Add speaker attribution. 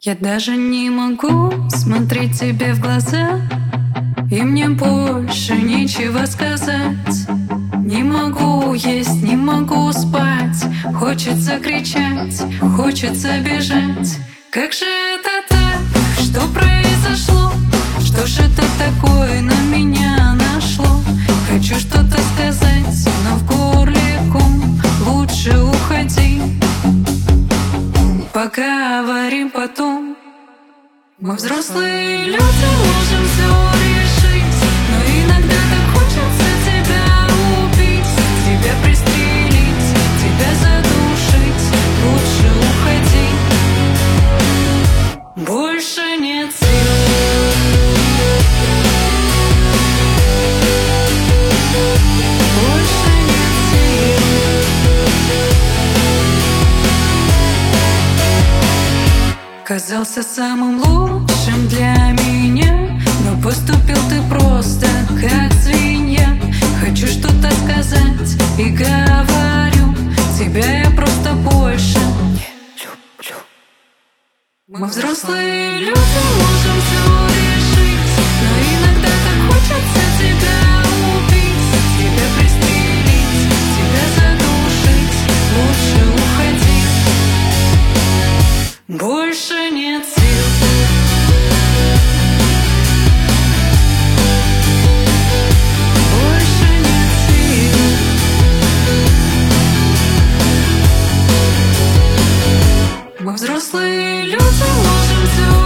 Speaker 1: Я даже не могу смотреть тебе в глаза, и мне больше нечего сказать. Не могу есть, не могу спать, хочется кричать, хочется бежать. Как же это так? Что произошло? Что же это такое на меня нашло? Хочу что-то сказать, но в горле ком. Лучше уходи, поговорим потом. Мы взрослые люди, можем все решить, но иногда так хочется тебя убить, тебя пристрелить, тебя задушить. Лучше уходи, больше нет сил. Больше нет сил. Казался самым лучшим для меня, но поступил ты просто как свинья. Хочу что-то сказать и говорю, тебя я просто больше не люблю. Мы взрослые люди, можем все решить, но иногда так хочется тебя убить, тебя пристрелить, тебя задушить. Лучше уходи, больше нет сил. Больше нет сил. Мы взрослые люди, можем все